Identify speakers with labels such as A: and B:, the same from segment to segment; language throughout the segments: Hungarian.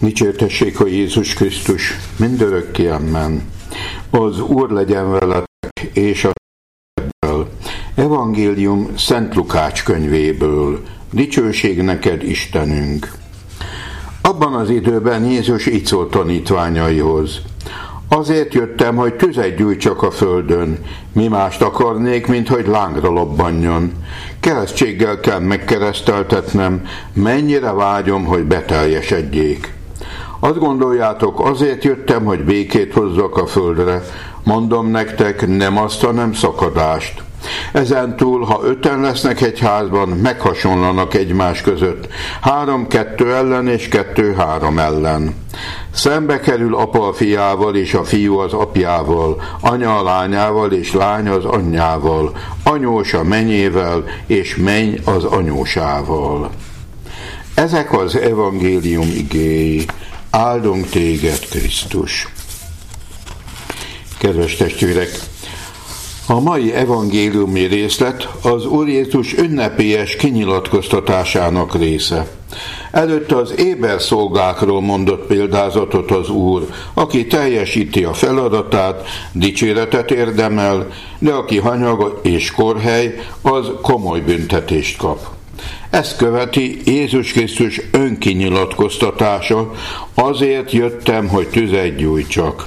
A: Dicsértessék a Jézus Krisztus mindörökké, amen. Az Úr legyen veletek, és a szíveddel. Evangélium Szent Lukács könyvéből. Dicsőség neked, Istenünk! Abban az időben Jézus így szólt tanítványaihoz: azért jöttem, hogy tüzet gyújtsak a földön. Mi mást akarnék, mint hogy lángra lobbanjon. Keresztséggel kell megkereszteltetnem, mennyire vágyom, hogy beteljesedjék. Azt gondoljátok, azért jöttem, hogy békét hozzak a földre. Mondom nektek, nem azt, hanem szakadást. Ezentúl, ha 5-en lesznek egy házban, meghasonlanak egymás között. 3-2 ellen és 2-3 ellen. Szembe kerül apa a fiával, és a fiú az apjával, anya a lányával, és lány az anyjával, anyós a menyével, és menny az anyósával. Ezek az evangélium igéi. Áldunk téged, Krisztus! Kedves testvérek! A mai evangéliumi részlet az Úr Jézus ünnepélyes kinyilatkoztatásának része. Előtte az éber szolgákról mondott példázatot az Úr, aki teljesíti a feladatát, dicséretet érdemel, de aki hanyag és korhely, az komoly büntetést kap. Ezt követi Jézus Krisztus önkinyilatkoztatása: azért jöttem, hogy tüzet gyújtsak.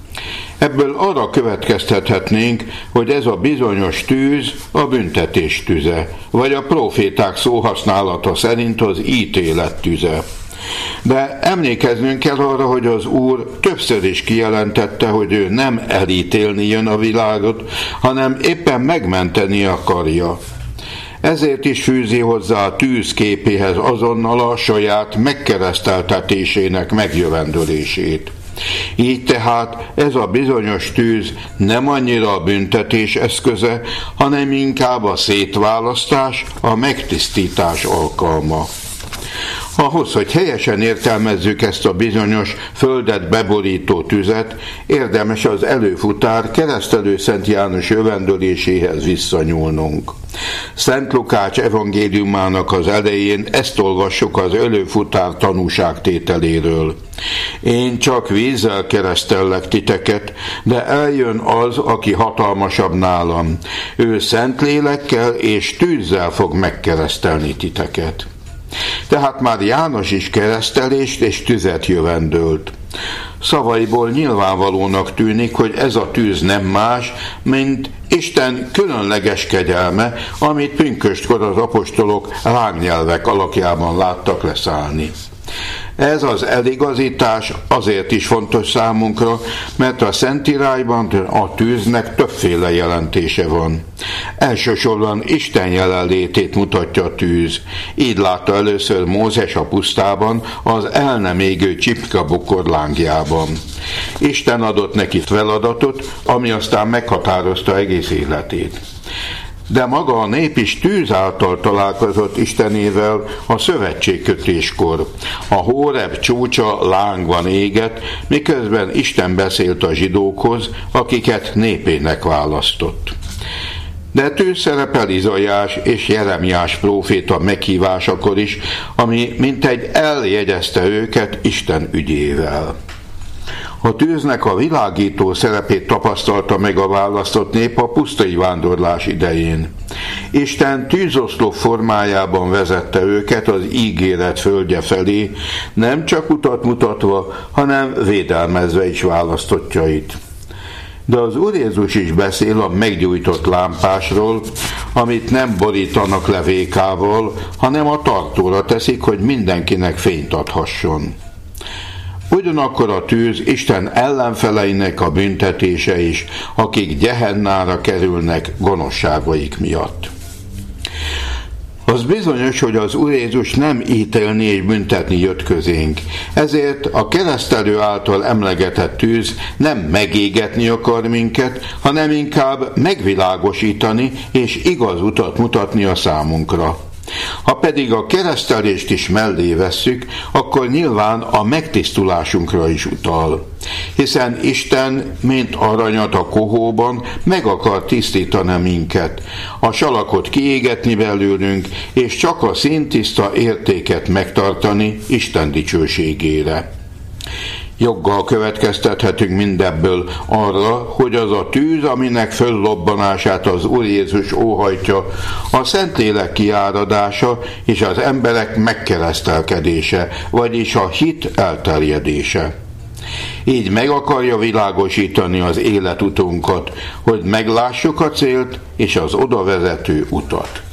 A: Ebből arra következtethetnénk, hogy ez a bizonyos tűz a büntetés tüze, vagy a próféták szóhasználata szerint az ítélet tüze. De emlékeznünk kell arra, hogy az Úr többször is kijelentette, hogy ő nem elítélni jön a világot, hanem éppen megmenteni akarja. Ezért is fűzi hozzá a tűz képéhez azonnal a saját megkereszteltetésének megjövendölését. Így tehát ez a bizonyos tűz nem annyira a büntetés eszköze, hanem inkább a szétválasztás, a megtisztítás alkalma. Ahhoz, hogy helyesen értelmezzük ezt a bizonyos földet beborító tüzet, érdemes az előfutár keresztelő Szent János jövendöléséhez visszanyúlnunk. Szent Lukács evangéliumának az elején ezt olvassuk az előfutár tanúságtételéről. Én csak vízzel keresztellek titeket, de eljön az, aki hatalmasabb nálam. Ő Szentlélekkel és tűzzel fog megkeresztelni titeket. Tehát már János is keresztelést és tüzet jövendölt. Szavaiból nyilvánvalónak tűnik, hogy ez a tűz nem más, mint Isten különleges kegyelme, amit pünköstkor az apostolok lángnyelvek alakjában láttak leszállni. Ez az eligazítás azért is fontos számunkra, mert a Szentírásban a tűznek többféle jelentése van. Elsősorban Isten jelenlétét mutatja a tűz. Így látta először Mózes a pusztában, az el nem égő csipkabukor lángjában. Isten adott neki feladatot, ami aztán meghatározta egész életét. De maga a nép is tűz által találkozott Istenével a szövetségkötéskor. A Hóreb csúcsa lángban égett, miközben Isten beszélt a zsidókhoz, akiket népének választott. De tűz szerepel Izaiás és Jeremiás próféta meghívásakor is, ami mintegy eljegyezte őket Isten ügyével. A tűznek a világító szerepét tapasztalta meg a választott nép a pusztai vándorlás idején. Isten tűzoszlop formájában vezette őket az ígéret földje felé, nem csak utat mutatva, hanem védelmezve is választottjait. De az Úr Jézus is beszél a meggyújtott lámpásról, amit nem borítanak le vékával, hanem a tartóra teszik, hogy mindenkinek fényt adhasson. Ugyanakkor a tűz Isten ellenfeleinek a büntetése is, akik Gehennára kerülnek gonoszságaik miatt. Az bizonyos, hogy az Úr Jézus nem ítélni és büntetni jött közénk. Ezért a keresztelő által emlegetett tűz nem megégetni akar minket, hanem inkább megvilágosítani és igaz utat mutatni a számunkra. Ha pedig a keresztelést is mellé vesszük, akkor nyilván a megtisztulásunkra is utal. Hiszen Isten, mint aranyat a kohóban, meg akar tisztítani minket, a salakot kiégetni belőlünk, és csak a színtiszta értéket megtartani Isten dicsőségére. Joggal következtethetünk mindebből arra, hogy az a tűz, aminek föllobbanását az Úr Jézus óhajtja, a Szentlélek kiáradása és az emberek megkeresztelkedése, vagyis a hit elterjedése. Így meg akarja világosítani az életutunkat, hogy meglássuk a célt és az oda vezető utat.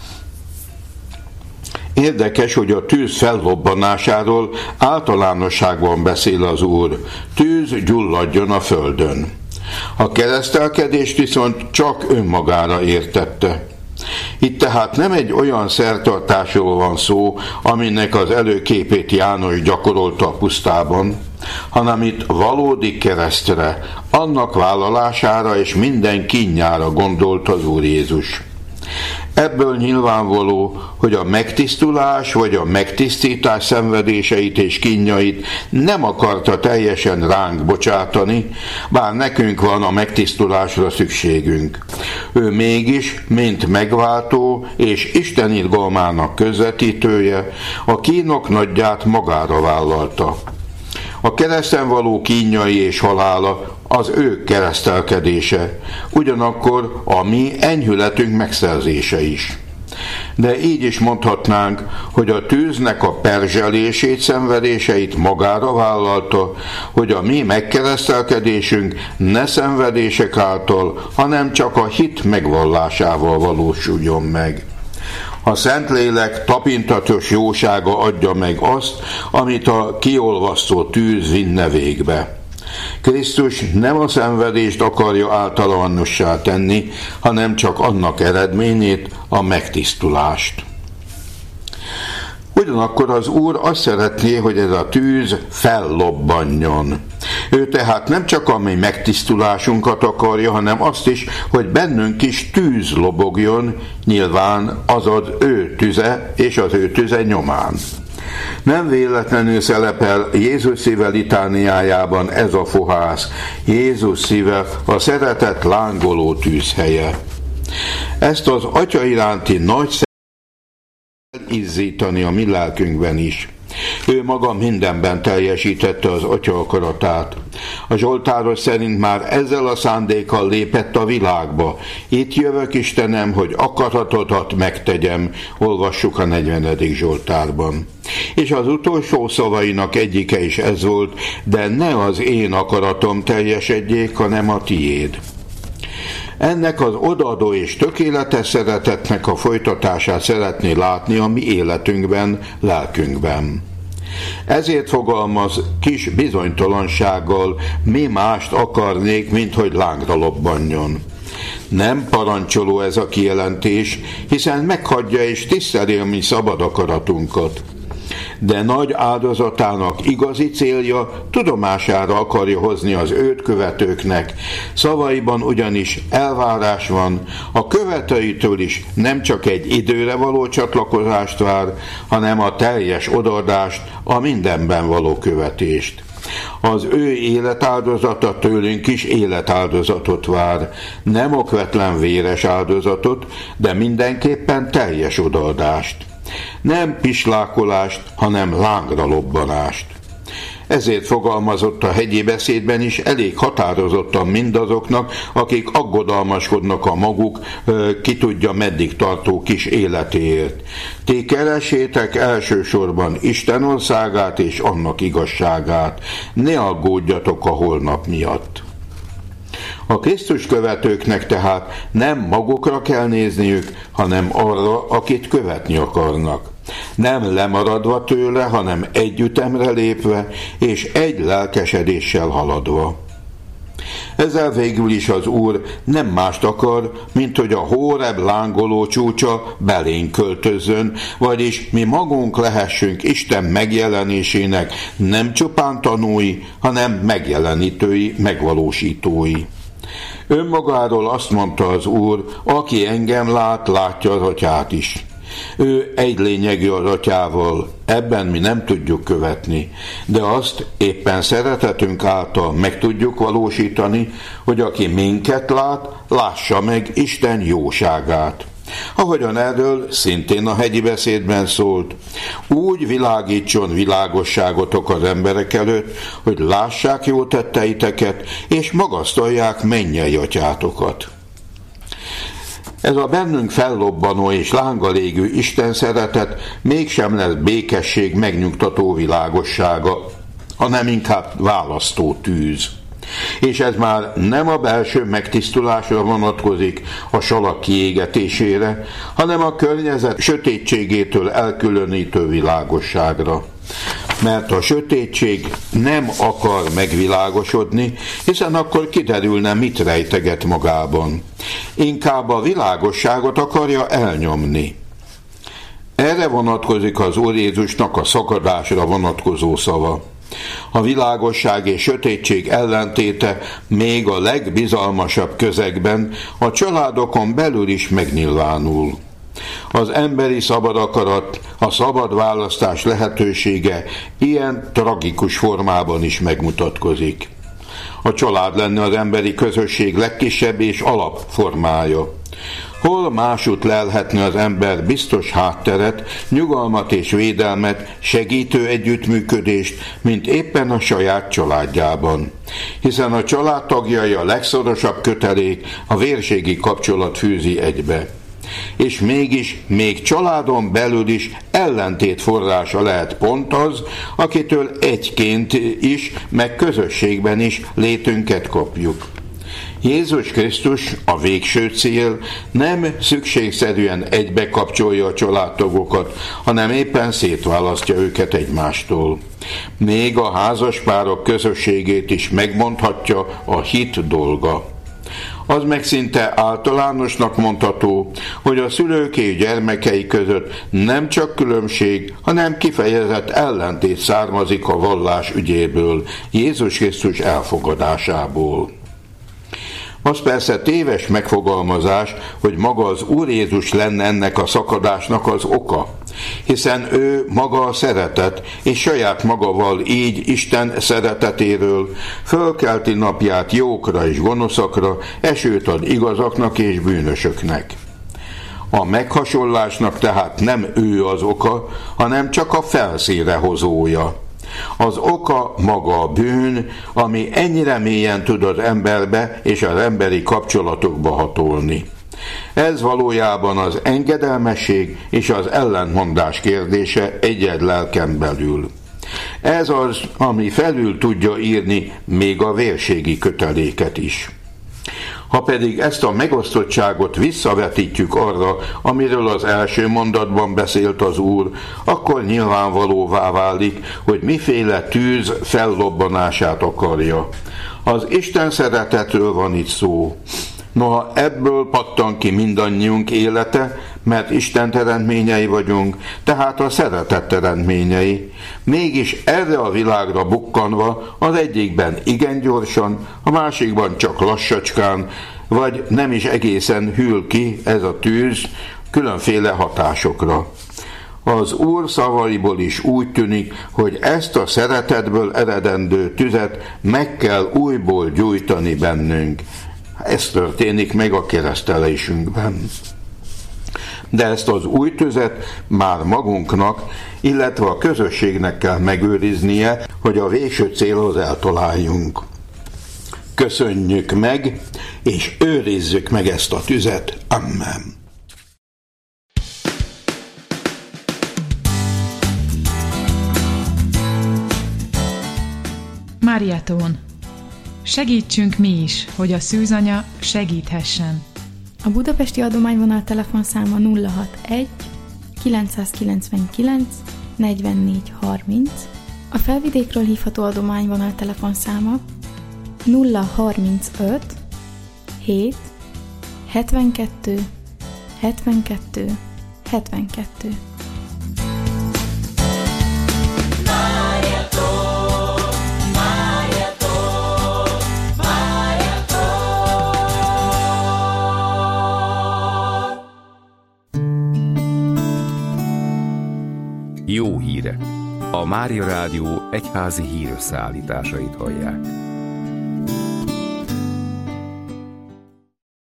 A: Érdekes, hogy a tűz fellobbanásáról általánosságban beszél az Úr. Tűz gyulladjon a földön. A keresztelkedést viszont csak önmagára értette. Itt tehát nem egy olyan szertartásról van szó, aminek az előképét János gyakorolta a pusztában, hanem itt valódi keresztre, annak vállalására és minden kínjára gondolt az Úr Jézus. Ebből nyilvánvaló, hogy a megtisztulás vagy a megtisztítás szenvedéseit és kínjait nem akarta teljesen ránk bocsátani, bár nekünk van a megtisztulásra szükségünk. Ő mégis, mint megváltó és Isten irgalmának közvetítője, a kínok nagyját magára vállalta. A kereszten való kínjai és halála az ő keresztelkedése, ugyanakkor a mi enyhületünk megszerzése is. De így is mondhatnánk, hogy a tűznek a perzselését, szenvedéseit magára vállalta, hogy a mi megkeresztelkedésünk ne szenvedések által, hanem csak a hit megvallásával valósuljon meg. A Szentlélek tapintatos jósága adja meg azt, amit a kiolvasztó tűz vinne végbe. Krisztus nem a szenvedést akarja általánossá tenni, hanem csak annak eredményét, a megtisztulást. Ugyanakkor az Úr azt szeretné, hogy ez a tűz fellobbanjon. Ő tehát nem csak a mi megtisztulásunkat akarja, hanem azt is, hogy bennünk is tűz lobogjon, nyilván az az ő tüze és az ő tüze nyomán. Nem véletlenül szerepel Jézus szíve litániájában ez a fohász. Jézus szíve a szeretet lángoló tűzhelye. Ezt az Atya iránti nagy izzítani a mi lelkünkben is. Ő maga mindenben teljesítette az Atya akaratát. A Zsoltáros szerint már ezzel a szándékkal lépett a világba. Itt jövök, Istenem, hogy akaratodat megtegyem, olvassuk a 40. Zsoltárban. És az utolsó szavainak egyike is ez volt, de ne az én akaratom teljesedjék, hanem a tiéd. Ennek az odaadó és tökéletes szeretetnek a folytatását szeretné látni a mi életünkben, lelkünkben. Ezért fogalmaz kis bizonytalansággal, mi mást akarnék, mint hogy lángra lobbanjon. Nem parancsoló ez a kijelentés, hiszen meghagyja és tiszteli a mi szabad akaratunkat. De nagy áldozatának igazi célja tudomására akarja hozni az őt követőknek. Szavaiban ugyanis elvárás van, a követőitől is nem csak egy időre való csatlakozást vár, hanem a teljes odaadást, a mindenben való követést. Az ő életáldozata tőlünk is életáldozatot vár, nem okvetlen véres áldozatot, de mindenképpen teljes odaadást. Nem pislákolást, hanem lángra lobbanást. Ezért fogalmazott a hegyi beszédben is elég határozottan mindazoknak, akik aggodalmaskodnak a maguk, ki tudja meddig tartó kis életéért. Ti keresétek elsősorban Isten országát és annak igazságát, ne aggódjatok a holnap miatt. A Krisztus követőknek tehát nem magukra kell nézniük, hanem arra, akit követni akarnak. Nem lemaradva tőle, hanem egy ütemre lépve, és egy lelkesedéssel haladva. Ezzel végül is az Úr nem mást akar, mint hogy a Hóreb lángoló csúcsa belénk költözzön, vagyis mi magunk lehessünk Isten megjelenésének nem csupán tanúi, hanem megjelenítői, megvalósítói. Önmagáról azt mondta az Úr, aki engem lát, látja az Atyát is. Ő egy lényegű az Atyával, ebben mi nem tudjuk követni, de azt éppen szeretetünk által meg tudjuk valósítani, hogy aki minket lát, lássa meg Isten jóságát. Ahogyan erről szintén a hegyi beszédben szólt, úgy világítson világosságotok az emberek előtt, hogy lássák jó tetteiteket, és magasztalják mennyei atyátokat. Ez a bennünk fellobbanó és lánggal égő Isten szeretet mégsem lesz békesség megnyugtató világossága, hanem inkább választó tűz. És ez már nem a belső megtisztulásra vonatkozik, a salak kiégetésére, hanem a környezet sötétségétől elkülönítő világosságra. Mert a sötétség nem akar megvilágosodni, hiszen akkor kiderülne, mit rejteget magában. Inkább a világosságot akarja elnyomni. Erre vonatkozik az Úr Jézusnak a szakadásra vonatkozó szava. A világosság és sötétség ellentéte még a legbizalmasabb közegben, a családokon belül is megnyilvánul. Az emberi szabad akarat, a szabad választás lehetősége ilyen tragikus formában is megmutatkozik. A család lenne az emberi közösség legkisebb és alapformája. Hol másút lelhetne az ember biztos hátteret, nyugalmat és védelmet, segítő együttműködést, mint éppen a saját családjában. Hiszen a családtagjai a legszorosabb kötelék, a vérségi kapcsolat fűzi egybe. És mégis, még családon belül is ellentét forrása lehet pont az, akitől egyként is, meg közösségben is létünket kapjuk. Jézus Krisztus, a végső cél, nem szükségszerűen egybe kapcsolja a családtagokat, hanem éppen szétválasztja őket egymástól. Még a házaspárok közösségét is megmondhatja a hit dolga. Az meg szinte általánosnak mondható, hogy a szülők és gyermekei között nem csak különbség, hanem kifejezett ellentét származik a vallás ügyéből, Jézus Krisztus elfogadásából. Az persze téves megfogalmazás, hogy maga az Úr Jézus lenne ennek a szakadásnak az oka, hiszen ő maga a szeretet, és saját magával így Isten szeretetéről fölkelti napját jókra és gonoszakra, esőt ad igazaknak és bűnösöknek. A meghasonlásnak tehát nem ő az oka, hanem csak a felszínre hozója. Az oka maga a bűn, ami ennyire mélyen tud az emberbe és az emberi kapcsolatokba hatolni. Ez valójában az engedelmesség és az ellentmondás kérdése egy lelken belül. Ez az, ami felül tudja írni még a vérségi köteléket is. Ha pedig ezt a megosztottságot visszavetítjük arra, amiről az első mondatban beszélt az Úr, akkor nyilvánvalóvá válik, hogy miféle tűz fellobbanását akarja. Az Isten szeretetről van itt szó. Noha ebből pattan ki mindannyiunk élete, mert Isten teremtményei vagyunk, tehát a szeretet teremtményei. Mégis erre a világra bukkanva az egyikben igen gyorsan, a másikban csak lassacskán, vagy nem is egészen hűl ki ez a tűz különféle hatásokra. Az Úr szavaiból is úgy tűnik, hogy ezt a szeretetből eredendő tüzet meg kell újból gyújtani bennünk. Ez történik meg a keresztelésünkben. De ezt az új tüzet már magunknak, illetve a közösségnek kell megőriznie, hogy a végső célhoz eltaláljunk. Köszönjük meg, és őrizzük meg ezt a tüzet. Amen.
B: Mariatón. Segítsünk mi is, hogy a szűzanya segíthessen.
C: A budapesti adományvonal telefonszáma 061 999 44 30, a felvidékről hívható adományvonal telefonszáma 035 7 72 72 72.
D: Jó hírek! A Mária Rádió egyházi hírösszeállításait hallják.